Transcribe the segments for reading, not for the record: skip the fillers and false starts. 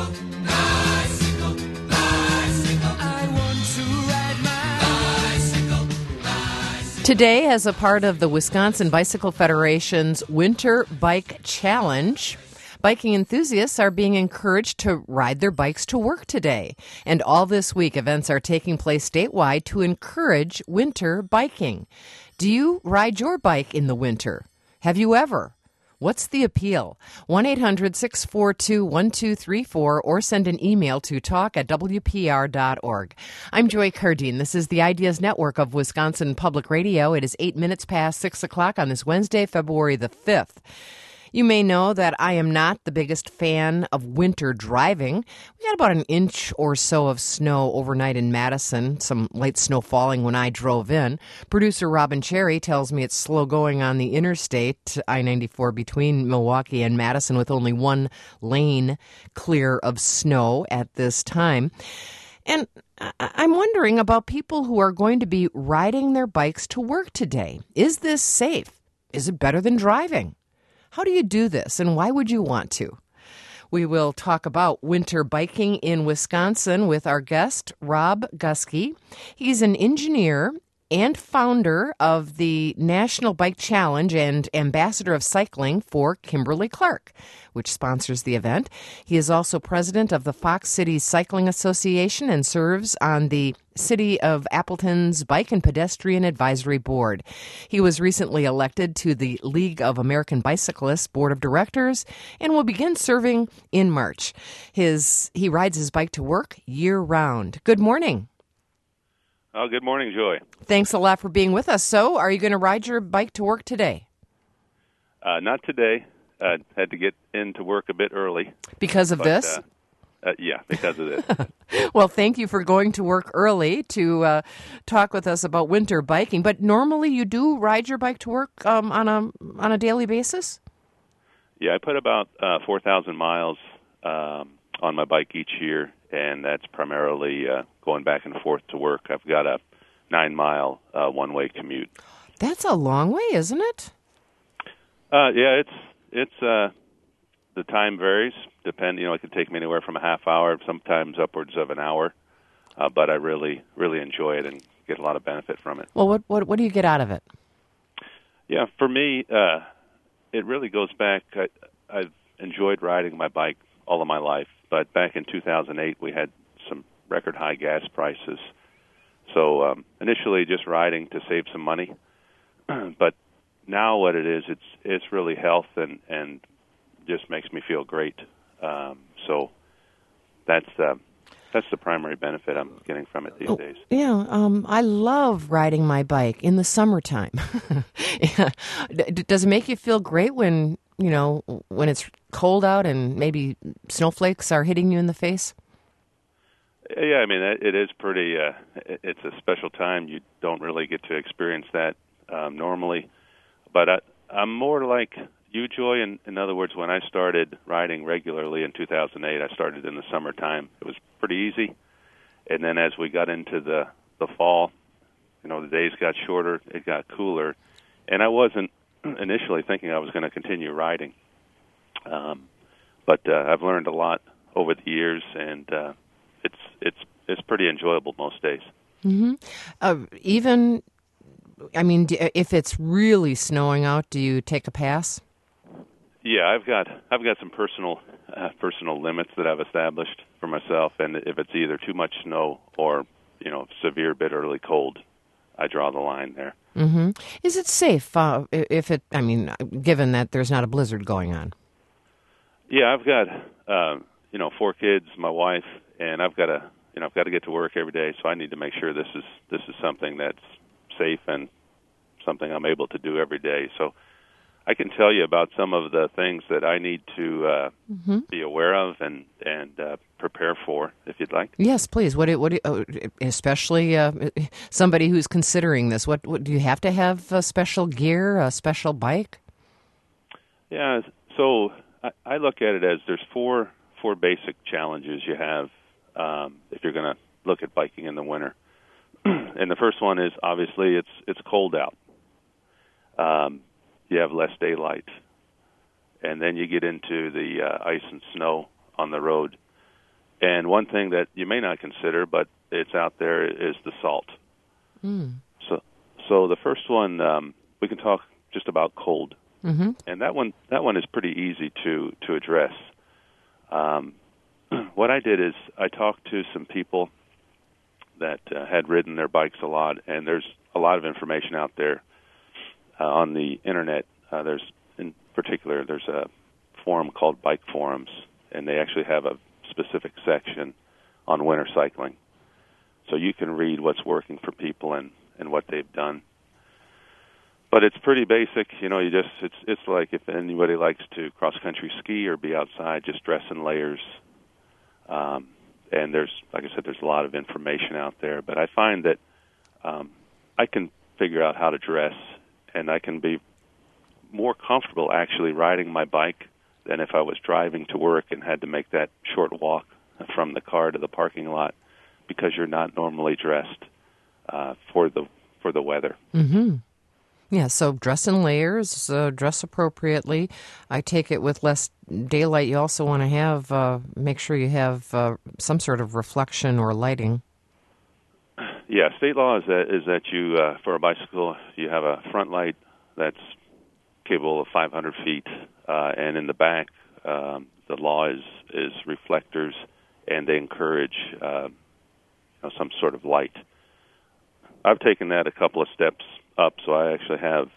bicycle, bicycle. I want to ride my bicycle, bicycle. Today, as a part of the Wisconsin Bicycle Federation's Winter Bike Challenge, biking enthusiasts are being encouraged to ride their bikes to work today. And all this week, events are taking place statewide to encourage winter biking. Do you ride your bike in the winter? Have you ever? What's the appeal? 1-800-642-1234 or send an email to talk@wpr.org. I'm Joy Cardine. This is the Ideas Network of Wisconsin Public Radio. It is 8 minutes past 6 o'clock on this Wednesday, February the 5th. You may know that I am not the biggest fan of winter driving. We got about an inch or so of snow overnight in Madison, some light snow falling when I drove in. Producer Robin Cherry tells me it's slow going on the interstate, I-94 between Milwaukee and Madison, with only one lane clear of snow at this time. And I'm wondering about people who are going to be riding their bikes to work today. Is this safe? Is it better than driving? How do you do this, and why would you want to? We will talk about winter biking in Wisconsin with our guest, Rob Gusky. He's an engineer and founder of the National Bike Challenge and ambassador of cycling for Kimberly-Clark, which sponsors the event. He is also president of the Fox City Cycling Association and serves on the City of Appleton's Bike and Pedestrian Advisory Board. He was recently elected to the League of American Bicyclists Board of Directors and will begin serving in March. He rides his bike to work year-round. Good morning. Oh, good morning, Joy. Thanks a lot for being with us. So, are you going to ride your bike to work today? Not today. Had to get into work a bit early. Because of this? Yeah, because of this. Well, thank you for going to work early to talk with us about winter biking. But normally you do ride your bike to work on a daily basis? Yeah, I put about 4,000 miles on my bike each year, and that's primarily going back and forth to work. I've got a 9-mile one-way commute. That's a long way, isn't it? Yeah, it's the time varies. It can take me anywhere from a half hour, sometimes upwards of an hour. But I really, really enjoy it and get a lot of benefit from it. Well, what do you get out of it? Yeah, for me, it really goes back. I've enjoyed riding my bike all of my life, but back in 2008, we had some record high gas prices. So initially, just riding to save some money, but now what it is, it's really health and just makes me feel great. So that's the primary benefit I'm getting from it these days. Yeah, I love riding my bike in the summertime. Yeah. Does it make you feel great when it's cold out and maybe snowflakes are hitting you in the face? Yeah, I mean, it is pretty, it's a special time. You don't really get to experience that normally. But I'm more like you, Joy. In other words, when I started riding regularly in 2008, I started in the summertime. It was pretty easy. And then as we got into the fall, the days got shorter, it got cooler. And I wasn't initially thinking I was going to continue riding. But I've learned a lot over the years, and it's pretty enjoyable most days. Mm-hmm. If it's really snowing out, do you take a pass? Yeah, I've got some personal limits that I've established for myself, and if it's either too much snow or severe bitterly cold, I draw the line there. Mm-hmm. Is it safe given that there's not a blizzard going on? Yeah, I've got 4 kids, my wife, and I've got to get to work every day, so I need to make sure this is something that's safe and something I'm able to do every day. So I can tell you about some of the things that I need to be aware of and prepare for, if you'd like. Yes, please. Especially somebody who's considering this. What do you have to have? Special gear, a special bike? Yeah. So I look at it as there's four basic challenges you have if you're going to look at biking in the winter. And the first one is obviously it's cold out. You have less daylight, and then you get into the ice and snow on the road. And one thing that you may not consider, but it's out there, is the salt. So the first one, we can talk just about cold, and that one is pretty easy to address. What I did is I talked to some people that had ridden their bikes a lot, and there's a lot of information out there on the internet. There's a forum called Bike Forums, and they actually have a specific section on winter cycling. So you can read what's working for people and what they've done. But it's pretty basic, it's like if anybody likes to cross-country ski or be outside, just dress in layers. And there's, like I said, there's a lot of information out there. But I find that I can figure out how to dress, and I can be more comfortable actually riding my bike than if I was driving to work and had to make that short walk from the car to the parking lot, because you're not normally dressed for the weather. Mm-hmm. Yeah, so dress in layers, dress appropriately. I take it with less daylight, you also want to have, make sure you have some sort of reflection or lighting. Yeah, state law is that you, for a bicycle, you have a front light that's capable of 500 feet, and in the back, the law is reflectors, and they encourage some sort of light. I've taken that a couple of steps up, so I actually have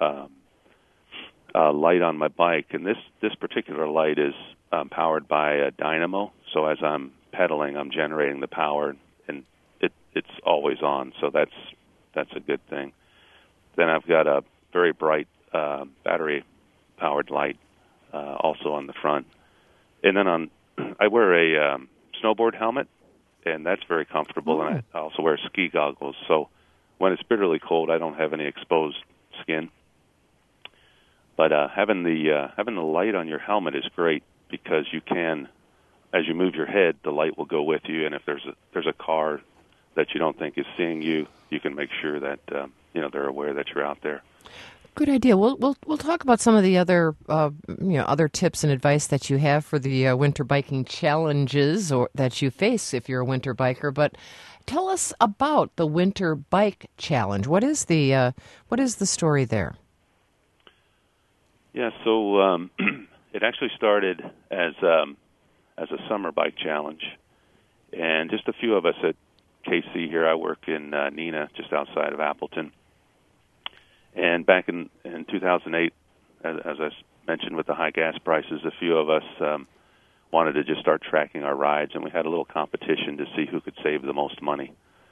a light on my bike, and this particular light is powered by a dynamo. So as I'm pedaling, I'm generating the power, and it's always on. So that's a good thing. Then I've got a very bright battery-powered light also on the front, and then I wear a snowboard helmet, and that's very comfortable. And I also wear ski goggles, so when it's bitterly cold, I don't have any exposed skin. But having the light on your helmet is great, because you can, as you move your head, the light will go with you. And if there's a car that you don't think is seeing you, you can make sure that they're aware that you're out there. Good idea. We'll talk about some of the other other tips and advice that you have for the winter biking challenges or that you face if you're a winter biker. But tell us about the Winter Bike Challenge. What is the story there? Yeah, so it actually started as a summer bike challenge, and just a few of us at KC here. I work in Neenah, just outside of Appleton. And back in 2008, as I mentioned with the high gas prices, a few of us wanted to just start tracking our rides, and we had a little competition to see who could save the most money.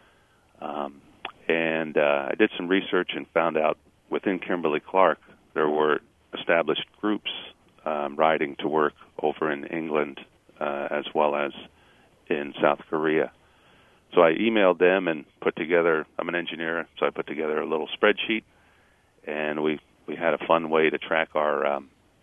And I did some research and found out within Kimberly-Clark there were established groups riding to work over in England as well as in South Korea. So I emailed them and put together, I'm an engineer, so I put together a little spreadsheet, and we had a fun way to track our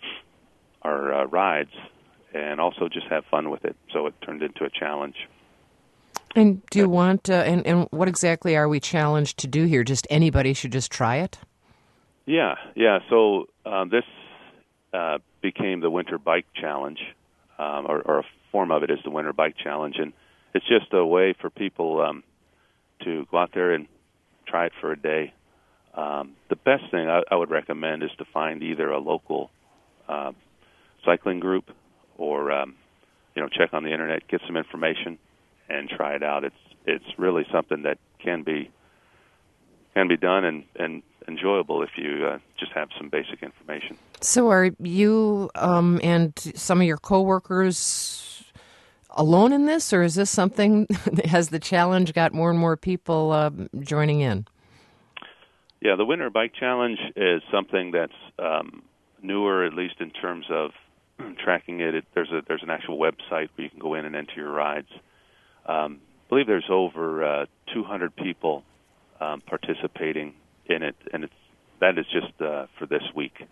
rides and also just have fun with it. So it turned into a challenge. And do you want, and what exactly are we challenged to do here? Just anybody should just try it? Yeah. So this became the Winter Bike Challenge, or a form of it is the Winter Bike Challenge, and it's just a way for people to go out there and try it for a day. The best thing I would recommend is to find either a local cycling group or check on the internet, get some information, and try it out. It's really something that can be done and enjoyable if you just have some basic information. So are you and some of your coworkers alone in this, or is this something, has the challenge got more and more people joining in? Yeah, the Winter Bike Challenge is something that's newer, at least in terms of tracking it. There's an actual website where you can go in and enter your rides. I believe there's over 200 people participating in it, and that is just for this week.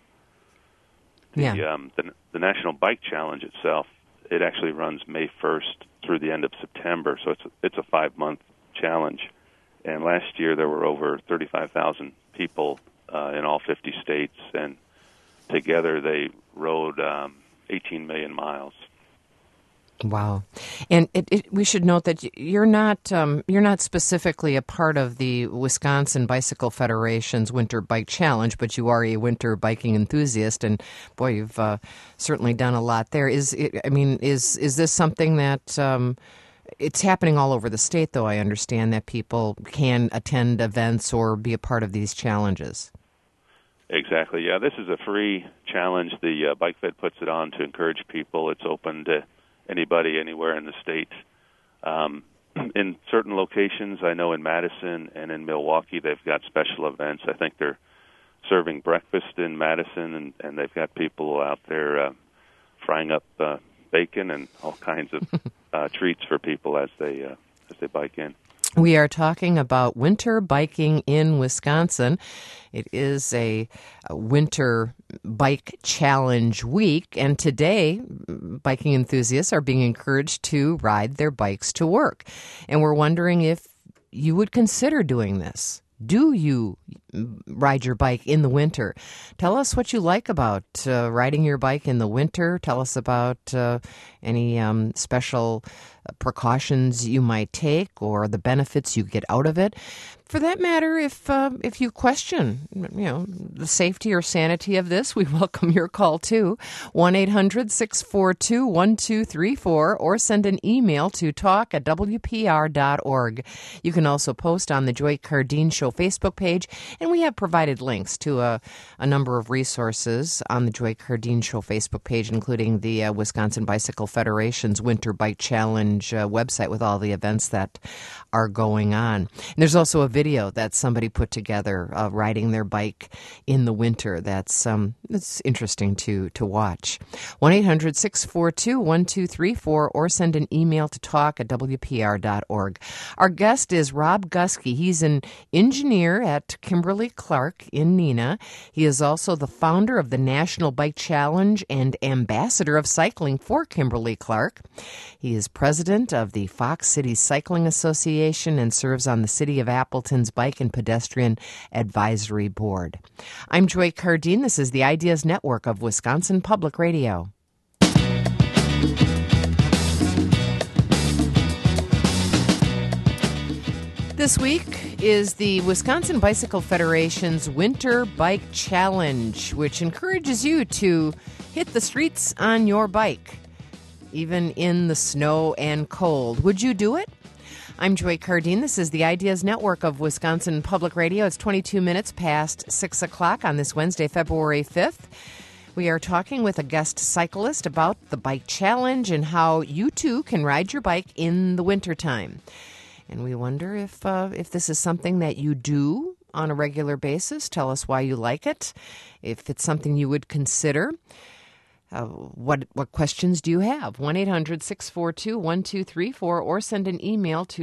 The National Bike Challenge itself, it actually runs May 1st through the end of September, so it's a 5-month challenge. And last year there were over 35,000 people in all 50 states, and together they rode 18 million miles. Wow, and we should note that you're not specifically a part of the Wisconsin Bicycle Federation's Winter Bike Challenge, but you are a winter biking enthusiast, and boy, you've certainly done a lot there. Is this something that it's happening all over the state? Though I understand that people can attend events or be a part of these challenges. Exactly. Yeah, this is a free challenge. The Bike Fed puts it on to encourage people. It's open to anybody anywhere in the state. In certain locations, I know in Madison and in Milwaukee, they've got special events. I think they're serving breakfast in Madison, and they've got people out there frying up bacon and all kinds of treats for people as they bike in. We are talking about winter biking in Wisconsin. It is a winter bike challenge week, and today biking enthusiasts are being encouraged to ride their bikes to work. And we're wondering if you would consider doing this. Do you ride your bike in the winter? Tell us what you like about riding your bike in the winter. Tell us about any special precautions you might take or the benefits you get out of it. For that matter, if you question, the safety or sanity of this, we welcome your call too. 1-800-642-1234 or send an email to talk@wpr.org. You can also post on the Joy Cardeen Show Facebook page, and we have provided links to a number of resources on the Joy Cardeen Show Facebook page, including the Wisconsin Bicycle Federation's Winter Bike Challenge website with all the events that are going on. And there's also a video that somebody put together riding their bike in the winter. That's interesting to watch. 1-800-642-1234 or send an email to talk@wpr.org. Our guest is Rob Gusky. He's an engineer at Kimberly-Clark in Neenah. He is also the founder of the National Bike Challenge and ambassador of cycling for Kimberly-Clark. He is president of the Fox City Cycling Association and serves on the City of Appleton's Bike and Pedestrian Advisory Board. I'm Joy Cardeen. This is the Ideas Network of Wisconsin Public Radio. This week is the Wisconsin Bicycle Federation's Winter Bike Challenge, which encourages you to hit the streets on your bike, even in the snow and cold. Would you do it? I'm Joy Cardeen. This is the Ideas Network of Wisconsin Public Radio. It's 22 minutes past 6 o'clock on this Wednesday, February 5th. We are talking with a guest cyclist about the Bike Challenge and how you too can ride your bike in the wintertime. And we wonder if this is something that you do on a regular basis. Tell us why you like it. If it's something you would consider. What questions do you have? 1-800-642-1234 or send an email to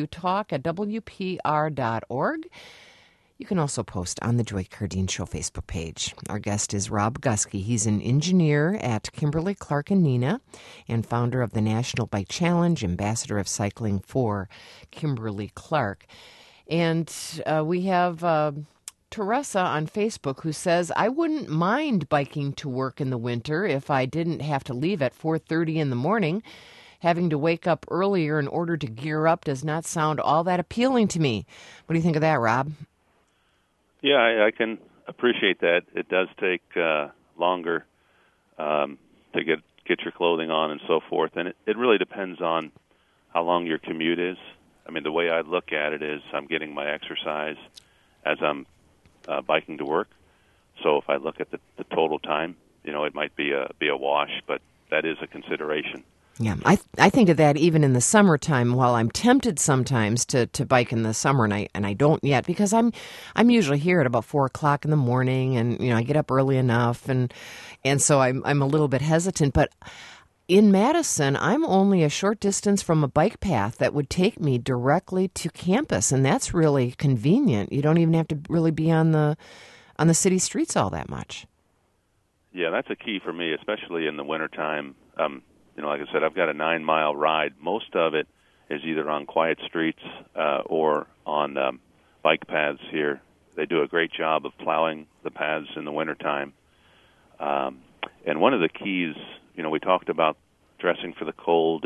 talk@wpr.org. You can also post on the Joy Cardeen Show Facebook page. Our guest is Rob Gusky. He's an engineer at Kimberly-Clark in Neenah and founder of the National Bike Challenge, ambassador of cycling for Kimberly-Clark. And we have Teresa on Facebook who says, I wouldn't mind biking to work in the winter if I didn't have to leave at 4:30 in the morning. Having to wake up earlier in order to gear up does not sound all that appealing to me. What do you think of that, Rob? Yeah, I can appreciate that. It does take longer to get your clothing on and so forth, and it really depends on how long your commute is. I mean, the way I look at it is I'm getting my exercise as I'm biking to work. So if I look at the total time, it might be a wash, but that is a consideration. Yeah, I think of that even in the summertime. While I'm tempted sometimes to bike in the summer, and I don't yet because I'm usually here at about 4 o'clock in the morning, and I get up early enough, and so I'm a little bit hesitant. But in Madison, I'm only a short distance from a bike path that would take me directly to campus, and that's really convenient. You don't even have to really be on the city streets all that much. Yeah, that's a key for me, especially in the wintertime. Like I said, I've got a 9-mile ride. Most of it is either on quiet streets or on bike paths here. They do a great job of plowing the paths in the wintertime. And one of the keys, we talked about dressing for the cold and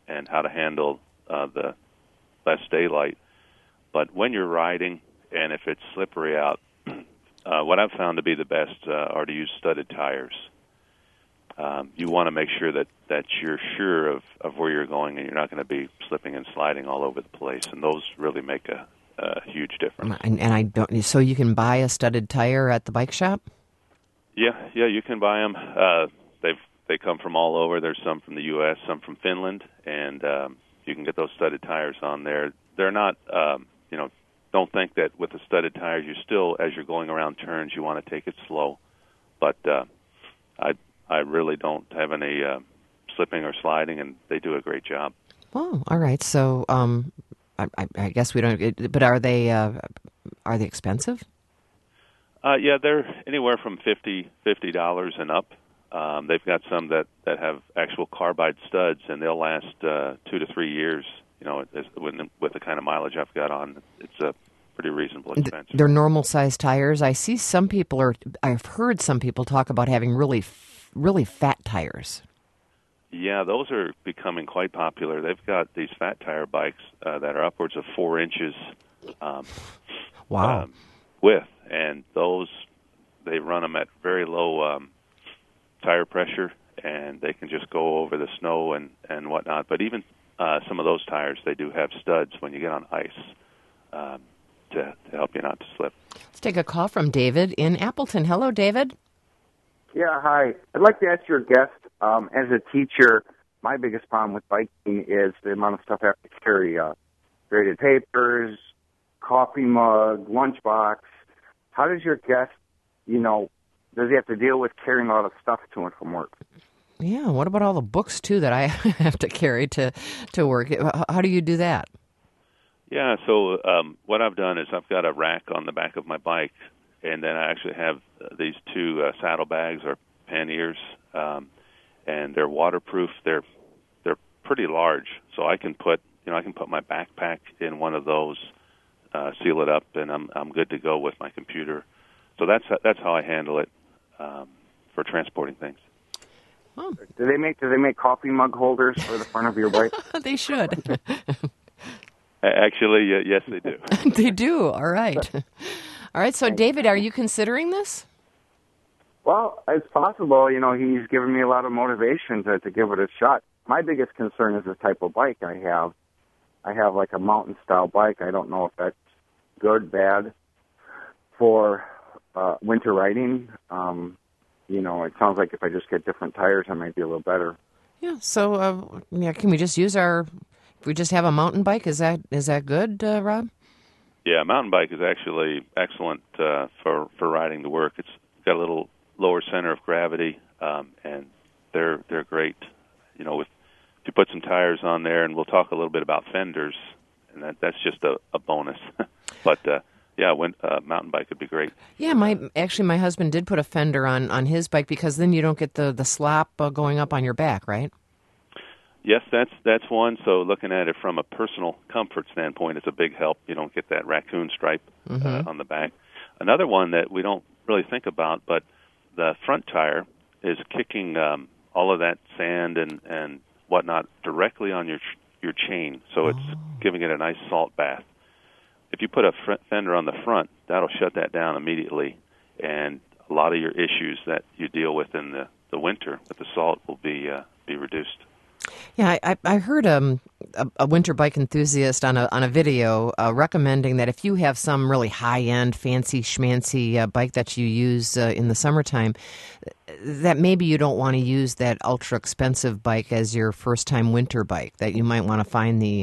and how to handle the less daylight. But when you're riding, and if it's slippery out, what I've found to be the best are to use studded tires. You want to make sure that you're sure of where you're going, and you're not going to be slipping and sliding all over the place. And those really make a huge difference. And I don't. So you can buy a studded tire at the bike shop? Yeah, you can buy them. They come from all over. There's some from the U.S., some from Finland, and you can get those studded tires on there. They're not, don't think that with the studded tires, you still, as you're going around turns, you want to take it slow. But I really don't have any slipping or sliding, and they do a great job. Oh, all right. So I guess we don't. But are they expensive? Yeah, they're anywhere from $50 and up. They've got some that have actual carbide studs, and they'll last 2 to 3 years. With the kind of mileage I've got on, it's a pretty reasonable expense. They're normal size tires. I see some people I've heard some people talk about having really fat tires. Yeah, those are becoming quite popular. They've got these fat tire bikes that are upwards of 4 inches. Wow. Width, and those they run them at very low tire pressure, and they can just go over the snow and whatnot. But even some of those tires, they do have studs when you get on ice to help you not to slip. Let's take a call from David in Appleton. Hello, David. Yeah, hi. I'd like to ask your guest, as a teacher, my biggest problem with biking is the amount of stuff I have to carry. Graded papers, coffee mug, lunchbox. How does your guest, does he have to deal with carrying a lot of stuff to and from work? Yeah, what about all the books, too, that I have to carry to work? How do you do that? Yeah, so what I've done is I've got a rack on the back of my bike, and then I actually have these 2 saddlebags or panniers, and they're waterproof. They're pretty large, so I can put my backpack in one of those, seal it up, and I'm good to go with my computer. So that's how I handle it for transporting things. Oh. Do they make coffee mug holders for the front of your bike? They should. Actually, yes, they do. They do. All right. All right. So, David, are you considering this? Well, it's possible. He's given me a lot of motivation to give it a shot. My biggest concern is the type of bike I have. I have like a mountain-style bike. I don't know if that's good, bad for winter riding. It sounds like if I just get different tires, I might be a little better. Yeah. So, can we just use if we just have a mountain bike? Is that good, Rob? Yeah, a mountain bike is actually excellent for riding to work. It's got a little lower center of gravity, and they're great. If you put some tires on there, and we'll talk a little bit about fenders, and that's just a bonus. But mountain bike would be great. Yeah, my husband did put a fender on his bike because then you don't get the slop going up on your back, right? Yes, that's one. So looking at it from a personal comfort standpoint, it's a big help. You don't get that raccoon stripe on the back. Another one that we don't really think about, but the front tire is kicking all of that sand and whatnot directly on your chain, so it's giving it a nice salt bath. If you put a fender on the front, that'll shut that down immediately, and a lot of your issues that you deal with in the winter with the salt will be reduced. Yeah, I heard a winter bike enthusiast on a video recommending that if you have some really high-end, fancy schmancy bike that you use in the summertime, that maybe you don't want to use that ultra-expensive bike as your first-time winter bike, that you might want to find the,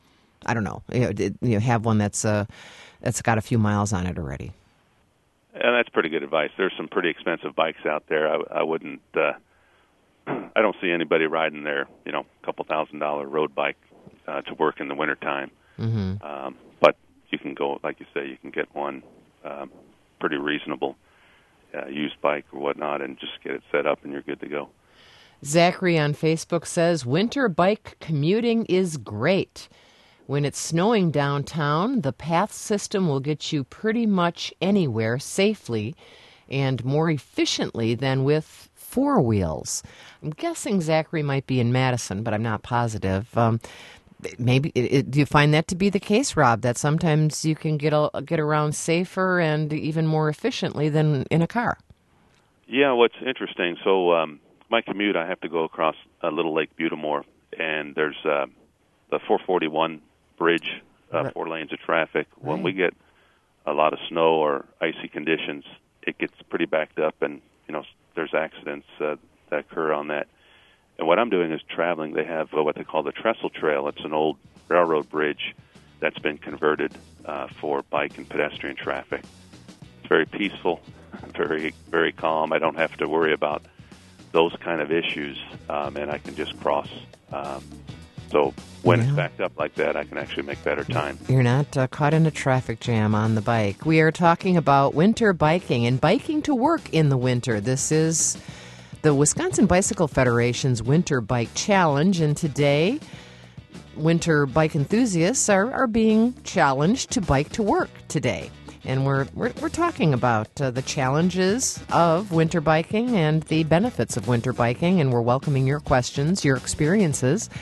have one that's got a few miles on it already. And that's pretty good advice. There's some pretty expensive bikes out there. I wouldn't... I don't see anybody riding their, couple $1,000 road bike to work in the wintertime. Mm-hmm. But you can go, like you say, you can get one pretty reasonable used bike or whatnot and just get it set up and you're good to go. Zachary on Facebook says, winter bike commuting is great. When it's snowing downtown, the path system will get you pretty much anywhere safely and more efficiently than with four wheels. I'm guessing Zachary might be in Madison, but I'm not positive. Maybe do you find that to be the case, Rob? That sometimes you can get around safer and even more efficiently than in a car. Yeah, what's interesting, so my commute, I have to go across Little Lake Butamore, and there's the 441 bridge, 4 lanes of traffic. When Right. we get a lot of snow or icy conditions, it gets pretty backed up, and there's accidents that occur on that. And what I'm doing is traveling. They have what they call the Trestle Trail. It's an old railroad bridge that's been converted for bike and pedestrian traffic. It's very peaceful, very, very calm. I don't have to worry about those kind of issues, and I can just cross. So when it's backed up like that, I can actually make better time. You're not caught in a traffic jam on the bike. We are talking about winter biking and biking to work in the winter. This is the Wisconsin Bicycle Federation's Winter Bike Challenge, and today winter bike enthusiasts are being challenged to bike to work today. And we're talking about the challenges of winter biking and the benefits of winter biking, and we're welcoming your questions, your experiences,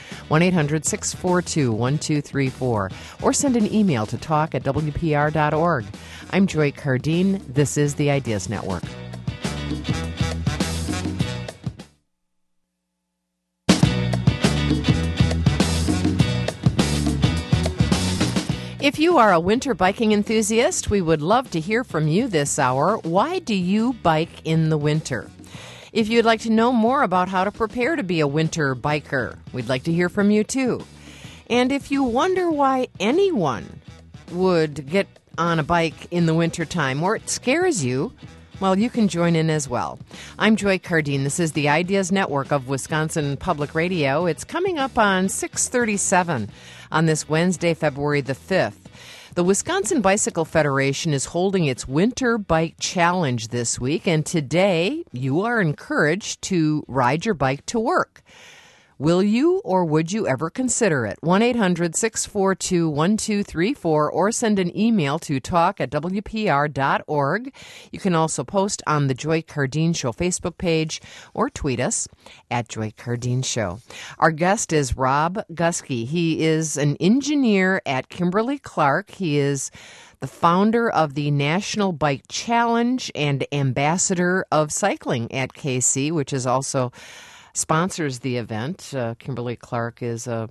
1-800-642-1234, or send an email to talk@wpr.org. I'm Joy Cardine. This is the Ideas Network. If you are a winter biking enthusiast, we would love to hear from you this hour. Why do you bike in the winter? If you'd like to know more about how to prepare to be a winter biker, we'd like to hear from you too. And if you wonder why anyone would get on a bike in the wintertime or it scares you, well, you can join in as well. I'm Joy Cardine. This is the Ideas Network of Wisconsin Public Radio. It's coming up on 6:37 on this Wednesday, February the 5th. The Wisconsin Bicycle Federation is holding its Winter Bike Challenge this week, and today you are encouraged to ride your bike to work. Will you or would you ever consider it? 1-800-642-1234 or send an email to talk@wpr.org. You can also post on the Joy Cardine Show Facebook page or tweet us at Joy Cardine Show. Our guest is Rob Gusky. He is an engineer at Kimberly-Clark. He is the founder of the National Bike Challenge and ambassador of cycling at KC, which is also sponsors the event. Kimberly-Clark is a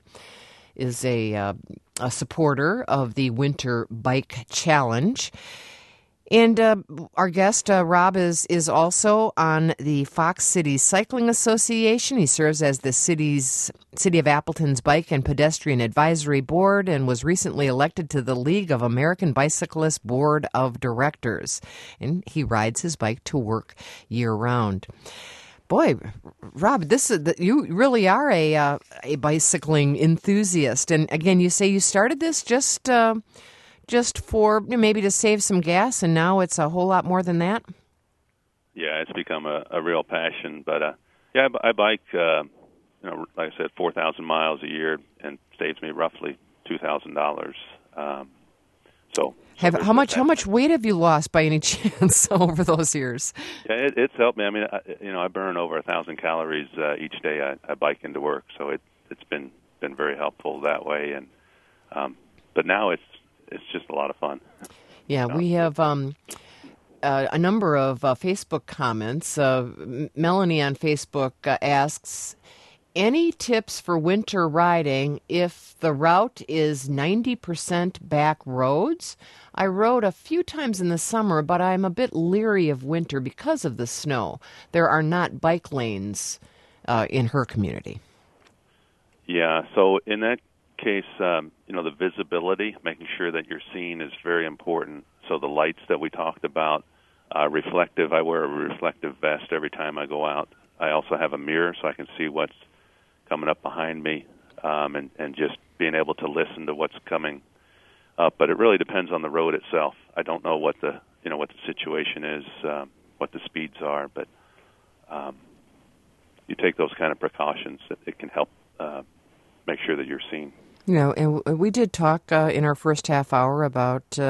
supporter of the Winter Bike Challenge. And our guest, Rob, is also on the Fox City Cycling Association. He serves as the City of Appleton's Bike and Pedestrian Advisory Board and was recently elected to the League of American Bicyclists Board of Directors. And he rides his bike to work year-round. Boy, Rob, you really are a bicycling enthusiast. And again, you say you started this just for maybe to save some gas, and now it's a whole lot more than that. Yeah, it's become a real passion. But I bike, like I said, 4,000 miles a year, and saves me roughly $2,000. How much weight have you lost by any chance over those years? Yeah, it's helped me. I mean, I burn over 1,000 calories each day I bike into work, so it's been very helpful that way. And but now it's just a lot of fun. Yeah, we have a number of Facebook comments. Melanie on Facebook asks, any tips for winter riding if the route is 90% back roads? I rode a few times in the summer, but I'm a bit leery of winter because of the snow. There are not bike lanes in her community. Yeah, so in that case, the visibility, making sure that you're seen is very important. So the lights that we talked about, reflective, I wear a reflective vest every time I go out. I also have a mirror so I can see what's coming up behind me, and just being able to listen to what's coming up. But it really depends on the road itself. I don't know what the situation is, what the speeds are, but you take those kind of precautions, it can help make sure that you're seen. And we did talk in our first half hour about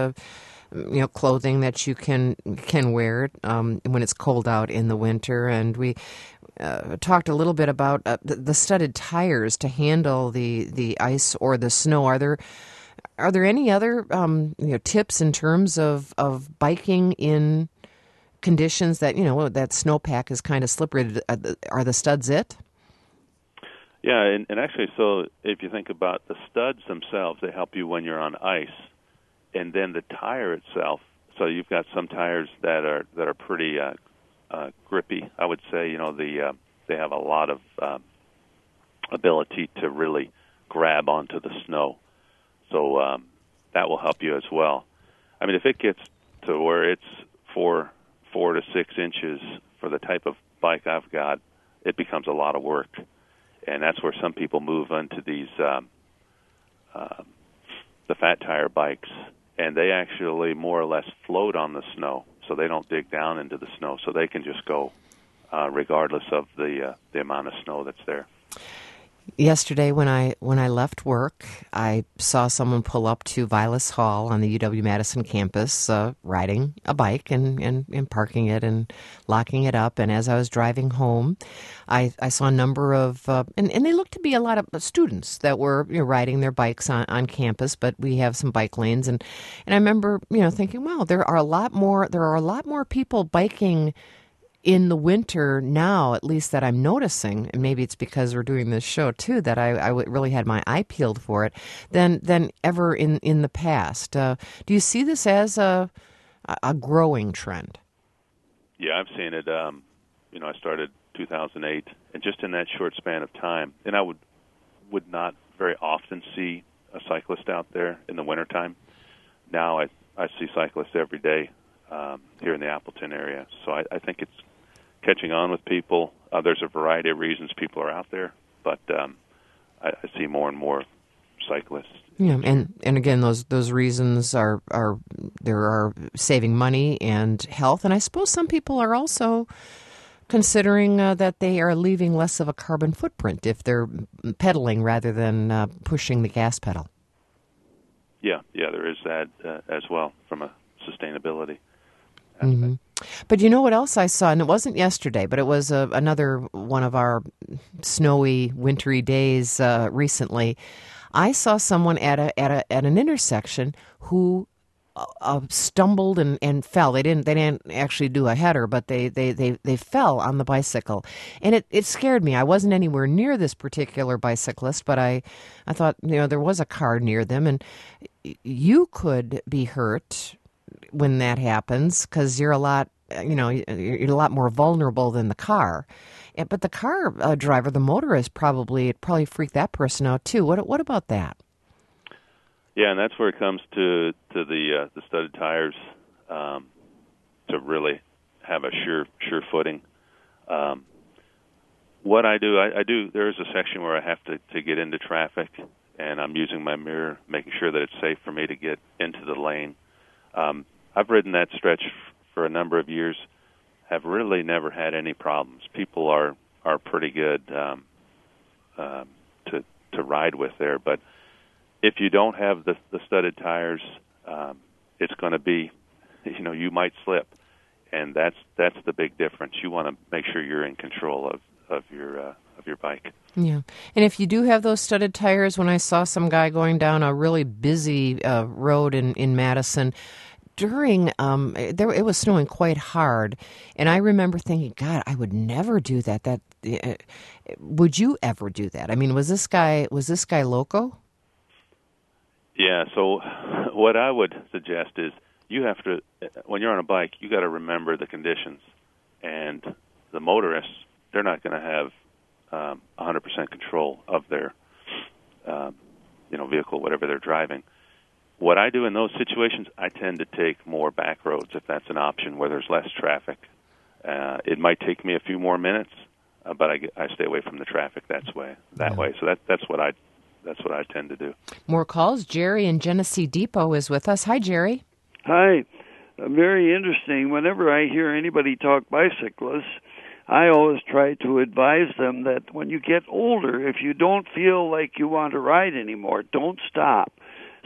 clothing that you can wear when it's cold out in the winter, and talked a little bit about the studded tires to handle the ice or the snow. Are there any other tips in terms of biking in conditions that that snowpack is kind of slippery? Are the studs it? Yeah, and actually, so if you think about the studs themselves, they help you when you're on ice, and then the tire itself. So you've got some tires that are pretty grippy. I would say they have a lot of ability to really grab onto the snow. So that will help you as well. I mean, if it gets to where it's 4 to 6 inches for the type of bike I've got, it becomes a lot of work. And that's where some people move into these the fat tire bikes, and they actually more or less float on the snow, so they don't dig down into the snow, so they can just go regardless of the amount of snow that's there. Yesterday, when I left work, I saw someone pull up to Vilas Hall on the UW-Madison campus, riding a bike and parking it and locking it up. And as I was driving home, I saw a number of, and they looked to be a lot of students that were riding their bikes on campus. But we have some bike lanes, and I remember thinking, wow, there are a lot more people biking in the winter now, at least that I'm noticing, and maybe it's because we're doing this show too, that I really had my eye peeled for it, than ever in the past. Do you see this as a growing trend? Yeah, I've seen it. I started 2008, and just in that short span of time, and I would not very often see a cyclist out there in the wintertime. Now I see cyclists every day here in the Appleton area, so I think it's catching on with people. There's a variety of reasons people are out there, but I see more and more cyclists. Yeah, and again, those reasons are saving money and health, and I suppose some people are also considering that they are leaving less of a carbon footprint if they're pedaling rather than pushing the gas pedal. Yeah, there is that as well from a sustainability. Mm-hmm. But you know what else I saw? And it wasn't yesterday, but it was another one of our snowy, wintry days recently. I saw someone at an intersection who stumbled and fell. They didn't actually do a header, but they fell on the bicycle, and it scared me. I wasn't anywhere near this particular bicyclist, but I thought there was a car near them, and you could be hurt when that happens, because you're a lot more vulnerable than the car. But the car driver, the motorist, probably freaked that person out too. What about that? Yeah, and that's where it comes to the studded tires to really have a sure footing. What I do, there is a section where I have to get into traffic, and I'm using my mirror, making sure that it's safe for me to get into the lane. I've ridden that stretch for a number of years, have really never had any problems. People are pretty good to ride with there, but if you don't have the studded tires, it's going to be, you might slip, and that's the big difference. You want to make sure you're in control of your bike. Yeah, and if you do have those studded tires, when I saw some guy going down a really busy road in Madison, it was snowing quite hard, and I remember thinking, God, I would never do that. Would you ever do that? I mean, was this guy loco? Yeah. So, what I would suggest is you have to, when you're on a bike, you got to remember the conditions, and the motorists, they're not going to have 100% control of their vehicle, whatever they're driving. What I do in those situations, I tend to take more back roads if that's an option where there's less traffic. It might take me a few more minutes, but I stay away from the traffic that way. So that's what I tend to do. More calls. Jerry in Genesee Depot is with us. Hi, Jerry. Hi. Very interesting. Whenever I hear anybody talk bicyclists, I always try to advise them that when you get older, if you don't feel like you want to ride anymore, don't stop.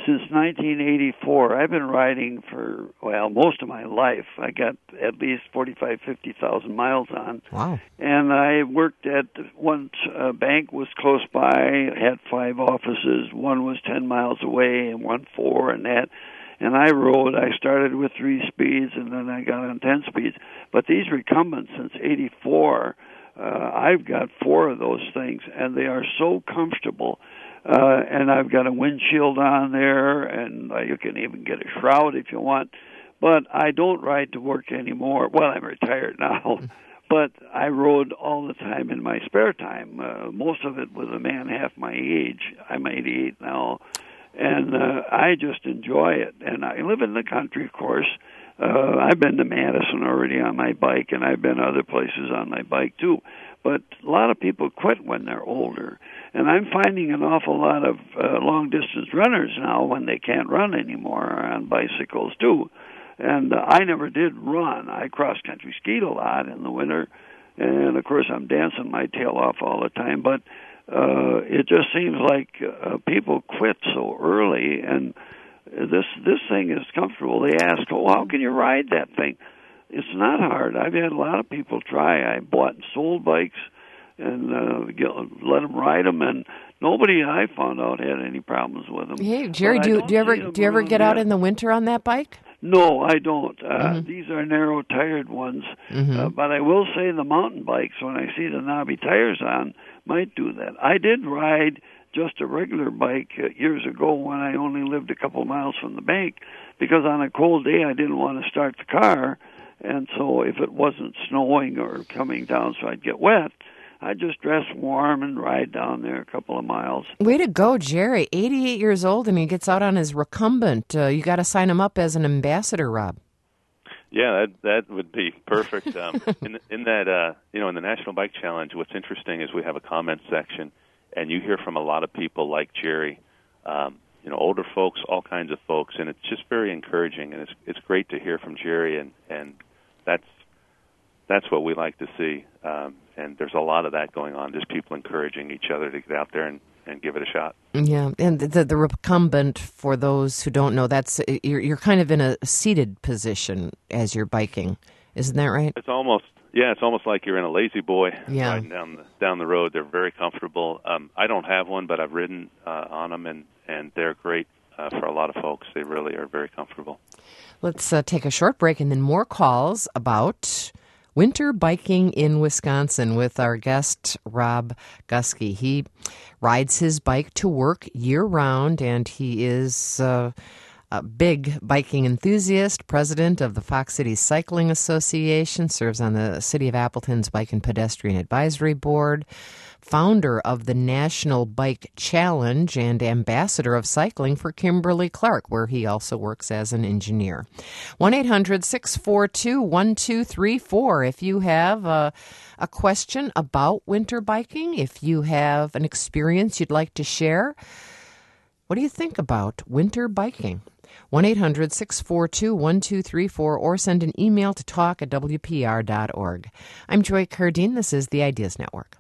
since 1984. I've been riding for, well, most of my life. I got at least 50,000 miles on. Wow. And I worked at one bank was close by, had 5 offices. One was 10 miles away and one 4 and that. And I started with 3 speeds and then I got on 10 speeds. But these recumbents since 84, I've got 4 of those things and they are so comfortable. And I've got a windshield on there, and you can even get a shroud if you want. But I don't ride to work anymore. Well, I'm retired now, but I rode all the time in my spare time. Most of it with a man half my age. I'm 88 now, and I just enjoy it. And I live in the country, of course. I've been to Madison already on my bike, and I've been other places on my bike, too. But a lot of people quit when they're older. And I'm finding an awful lot of long-distance runners now when they can't run anymore on bicycles, too. And I never did run. I cross-country skied a lot in the winter. And, of course, I'm dancing my tail off all the time. But it just seems like people quit so early. And this thing is comfortable. They ask, oh, how can you ride that thing? It's not hard. I've had a lot of people try. I bought and sold bikes and let them ride them, and nobody I found out had any problems with them. Hey, Jerry, do you ever get out in the winter on that bike? No, I don't. These are narrow-tired ones, but I will say the mountain bikes, when I see the knobby tires on, might do that. I did ride just a regular bike years ago when I only lived a couple miles from the bank, because on a cold day I didn't want to start the car. And so if it wasn't snowing or coming down so I'd get wet, I'd just dress warm and ride down there a couple of miles. Way to go, Jerry. 88 years old and he gets out on his recumbent. You got to sign him up as an ambassador, Rob. Yeah, that would be perfect. In that, in the National Bike Challenge, what's interesting is we have a comment section, and you hear from a lot of people like Jerry, older folks, all kinds of folks, and it's just very encouraging, and it's great to hear from Jerry, and that's what we like to see. And there's a lot of that going on, just people encouraging each other to get out there and give it a shot. Yeah, and the recumbent, for those who don't know, that's you're kind of in a seated position as you're biking, isn't that right? It's almost like you're in a lazy boy riding down the road. They're very comfortable. I don't have one, but I've ridden on them, and they're great for a lot of folks. They really are very comfortable. Let's take a short break and then more calls about winter biking in Wisconsin with our guest, Rob Gusky. He rides his bike to work year-round, and he is a big biking enthusiast, president of the Fox City Cycling Association, serves on the City of Appleton's Bike and Pedestrian Advisory Board, founder of the National Bike Challenge, and ambassador of cycling for Kimberly-Clark, where he also works as an engineer. 1-800-642-1234 if you have a question about winter biking, if you have an experience you'd like to share. What do you think about winter biking? 1-800-642-1234 or send an email to talk@wpr.org. I'm Joy Cardine. This is the Ideas Network.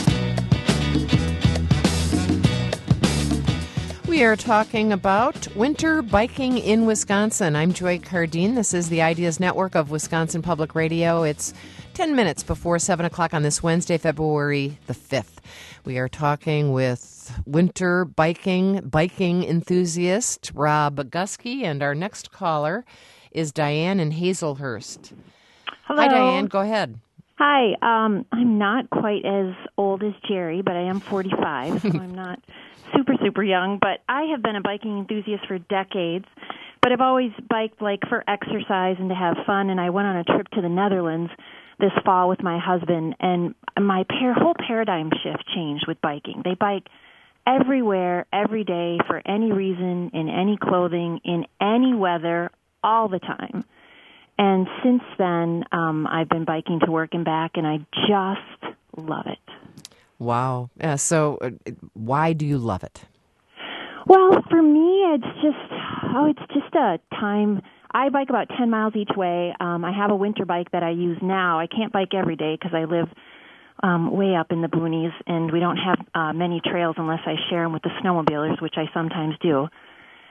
We are talking about winter biking in Wisconsin. I'm Joy Cardine. This is the Ideas Network of Wisconsin Public Radio. It's 10 minutes before 7 o'clock on this Wednesday, February the 5th. We are talking with winter biking enthusiast Rob Gusky, and our next caller is Diane in Hazelhurst. Hello. Hi, Diane. Go ahead. Hi. I'm not quite as old as Jerry, but I am 45, so I'm not super young. But I have been a biking enthusiast for decades, but I've always biked for exercise and to have fun, and I went on a trip to the Netherlands this fall with my husband, and my whole paradigm shift changed with biking. They bike everywhere, every day, for any reason, in any clothing, in any weather, all the time. And since then, I've been biking to work and back, and I just love it. Wow. So why do you love it? Well, for me, it's just a time. I bike about 10 miles each way. I have a winter bike that I use now. I can't bike every day because I live way up in the boonies, and we don't have many trails unless I share them with the snowmobilers, which I sometimes do.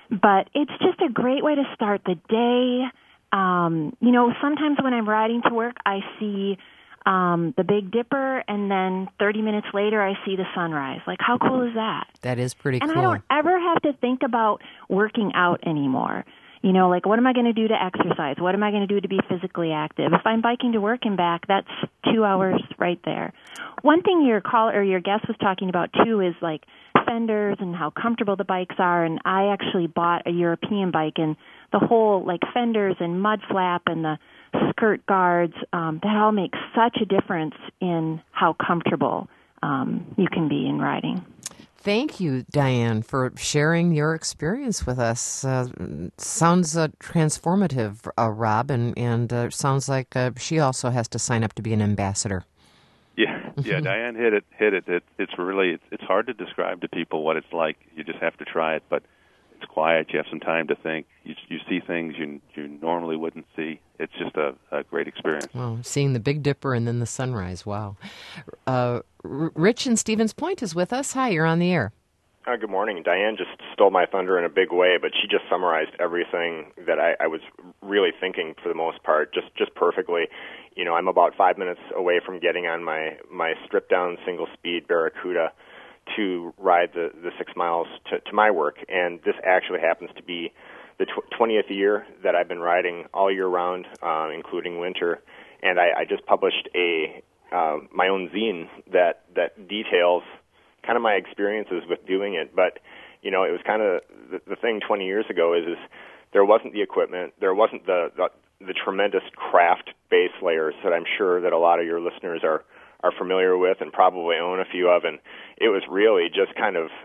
But it's just a great way to start the day. Sometimes when I'm riding to work, I see the Big Dipper, and then 30 minutes later, I see the sunrise. Like, how cool is that? That is pretty cool. And I don't ever have to think about working out anymore. Like, what am I going to do to exercise? What am I going to do to be physically active? If I'm biking to work and back, that's 2 hours right there. One thing your guest was talking about, too, is, like, fenders and how comfortable the bikes are. And I actually bought a European bike, and the whole, like, fenders and mud flap and the skirt guards, that all makes such a difference in how comfortable you can be in riding. Thank you, Diane, for sharing your experience with us. Sounds transformative, Rob, and sounds like she also has to sign up to be an ambassador. Yeah, Diane hit it. It's hard to describe to people what it's like. You just have to try it, but it's quiet. You have some time to think. You see things you normally wouldn't see. It's just a great experience. Well, seeing the Big Dipper and then the sunrise. Wow. Rich in Stevens Point is with us. Hi, you're on the air. Good morning. Diane just stole my thunder in a big way, but she just summarized everything that I was really thinking for the most part, just perfectly. I'm about 5 minutes away from getting on my stripped-down single-speed Barracuda to ride the 6 miles to my work, and this actually happens to be the 20th year that I've been riding all year round, including winter, and I just published my own zine that details kind of my experiences with doing it. But it was kind of the thing 20 years ago is there wasn't the equipment, there wasn't the tremendous craft base layers that I'm sure that a lot of your listeners are familiar with and probably own a few of, and it was really just kind of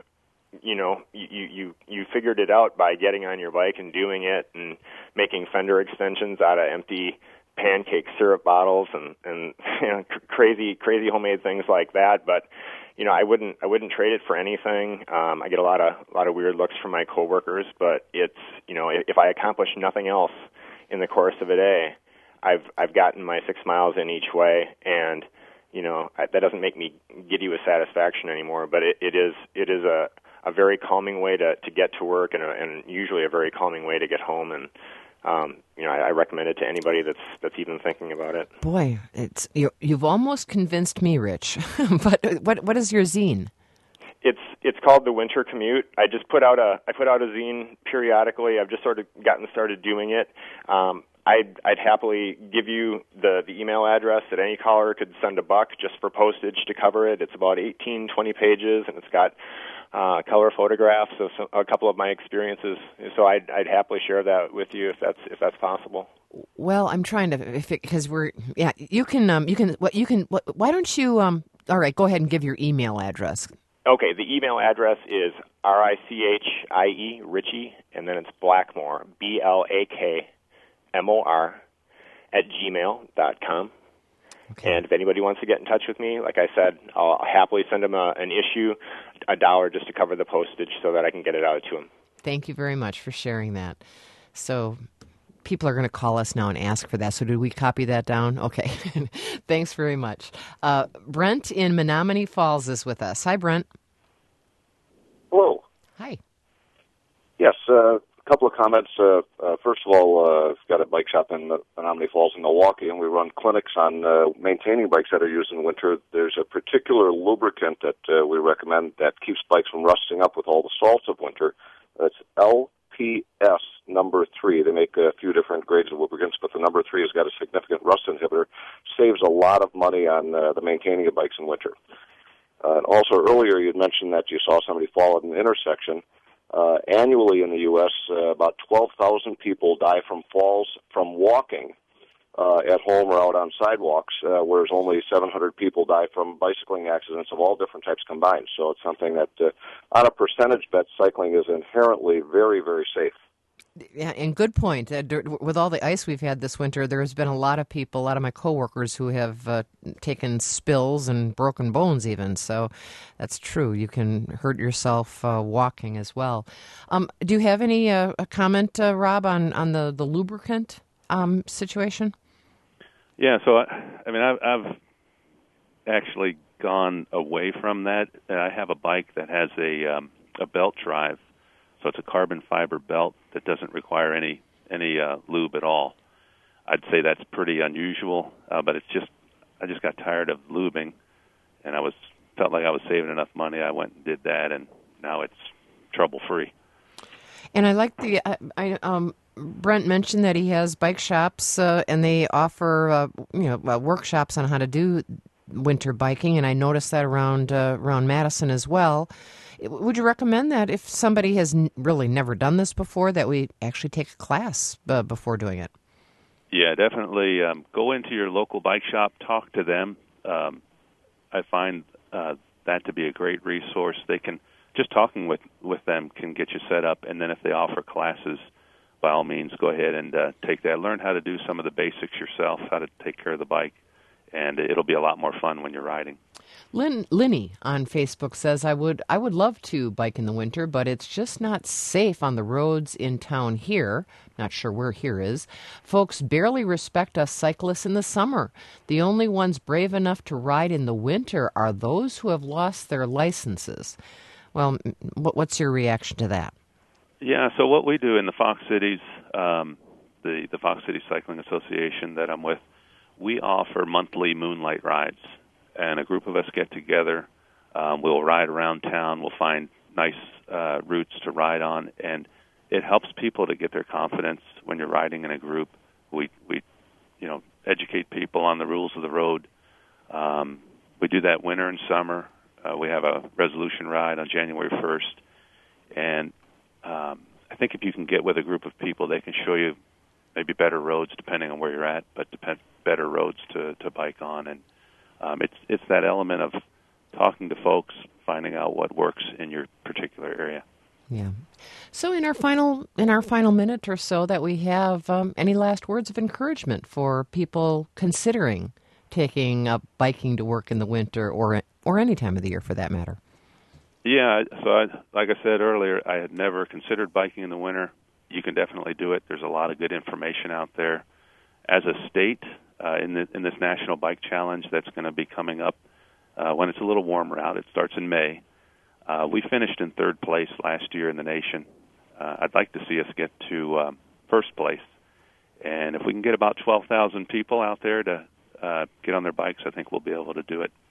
you figured it out by getting on your bike and doing it and making fender extensions out of empty pancake syrup bottles and crazy homemade things like that. But I wouldn't trade it for anything. I get a lot of weird looks from my coworkers, but it's if I accomplish nothing else in the course of a day, I've gotten my 6 miles in each way, and that doesn't make me giddy with satisfaction anymore. But it is a very calming way to get to work, and usually a very calming way to get home. And I recommend it to anybody that's even thinking about it. Boy, you've almost convinced me, Rich. But what is your zine? It's called The Winter Commute. I put out a zine periodically. I've just sort of gotten started doing it. I'd happily give you the email address that any caller could send $1 just for postage to cover it. It's about 18, 20 pages, and it's got color photographs of a couple of my experiences. So I'd happily share that with you if that's possible. Well, I'm trying to because you can why don't you all right, go ahead and give your email address. Okay, the email address is RICHIE, Richie, and then it's Blackmore, BLAKMOR, @gmail.com. Okay. And if anybody wants to get in touch with me, like I said, I'll happily send them an issue, $1 just to cover the postage so that I can get it out to them. Thank you very much for sharing that. So people are going to call us now and ask for that. So did we copy that down? Okay. Thanks very much. Brent in Menominee Falls is with us. Hi, Brent. Hello. Hi. Yes, a couple of comments. First of all, I've got a bike shop in Menominee Falls in Milwaukee, and we run clinics on maintaining bikes that are used in winter. There's a particular lubricant that we recommend that keeps bikes from rusting up with all the salts of winter. It's LPS number 3. They make a few different grades of lubricants, but the number 3 has got a significant rust inhibitor. Saves a lot of money on the maintaining of bikes in winter. And also earlier you had mentioned that you saw somebody fall at an intersection. Annually in the U.S., about 12,000 people die from falls from walking at home or out on sidewalks, whereas only 700 people die from bicycling accidents of all different types combined. So it's something that, on a percentage bet, cycling is inherently very, very safe. Yeah, and good point. With all the ice we've had this winter, there's been a lot of people, a lot of my coworkers who have taken spills and broken bones even. So that's true. You can hurt yourself walking as well. Do you have any comment, Rob, on the lubricant situation? Yeah, so I've actually gone away from that. I have a bike that has a belt drive So it's a carbon fiber belt that doesn't require any lube at all. I'd say that's pretty unusual, but I just got tired of lubing, and felt like I was saving enough money. I went and did that, and now it's trouble-free. And I like Brent mentioned that he has bike shops, and they offer workshops on how to do winter biking, and I noticed that around Madison as well. Would you recommend that if somebody has really never done this before, that we actually take a class before doing it? Yeah, definitely. Go into your local bike shop, talk to them. I find that to be a great resource. Just talking with them can get you set up, and then if they offer classes, by all means, go ahead and take that. Learn how to do some of the basics yourself, how to take care of the bike, and it'll be a lot more fun when you're riding. Linny on Facebook says, I would love to bike in the winter, but it's just not safe on the roads in town here. Not sure where here is. Folks barely respect us cyclists in the summer. The only ones brave enough to ride in the winter are those who have lost their licenses. Well, what's your reaction to that? Yeah, so what we do in the Fox Cities, the Fox City Cycling Association that I'm with, we offer monthly moonlight rides. And a group of us get together. We'll ride around town. We'll find nice routes to ride on, and it helps people to get their confidence when you're riding in a group. We educate people on the rules of the road. We do that winter and summer. We have a resolution ride on January 1st, and I think if you can get with a group of people, they can show you maybe better roads depending on where you're at, but better roads to bike on. And it's that element of talking to folks, finding out what works in your particular area. Yeah. So in our final minute or so that we have, any last words of encouragement for people considering taking up biking to work in the winter or any time of the year for that matter? Yeah. So like I said earlier, I had never considered biking in the winter. You can definitely do it. There's a lot of good information out there. As a state, in this National Bike Challenge that's going to be coming up when it's a little warmer out. It starts in May. We finished in third place last year in the nation. I'd like to see us get to first place. And if we can get about 12,000 people out there to get on their bikes, I think we'll be able to do it.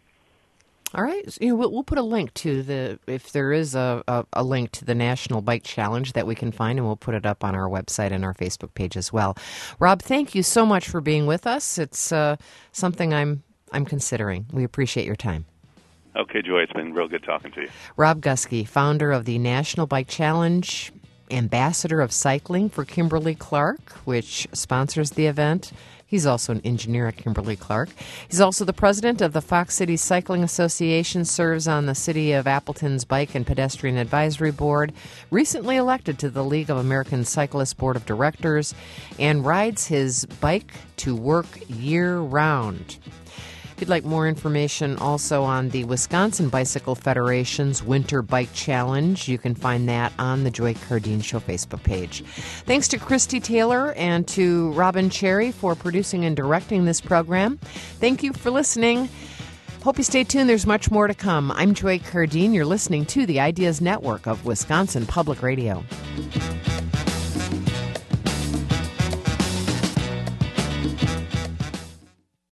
All right. So, we'll put a link to if there is a link to the National Bike Challenge that we can find, and we'll put it up on our website and our Facebook page as well. Rob, thank you so much for being with us. It's something I'm considering. We appreciate your time. Okay, Joy, it's been real good talking to you. Rob Gusky, founder of the National Bike Challenge, ambassador of cycling for Kimberly-Clark, which sponsors the event. He's also an engineer at Kimberly-Clark. He's also the president of the Fox City Cycling Association, serves on the City of Appleton's Bike and Pedestrian Advisory Board, recently elected to the League of American Cyclists Board of Directors, and rides his bike to work year-round. If you'd like more information also on the Wisconsin Bicycle Federation's Winter Bike Challenge, you can find that on the Joy Cardine Show Facebook page. Thanks to Christy Taylor and to Robin Cherry for producing and directing this program. Thank you for listening. Hope you stay tuned. There's much more to come. I'm Joy Cardine. You're listening to the Ideas Network of Wisconsin Public Radio.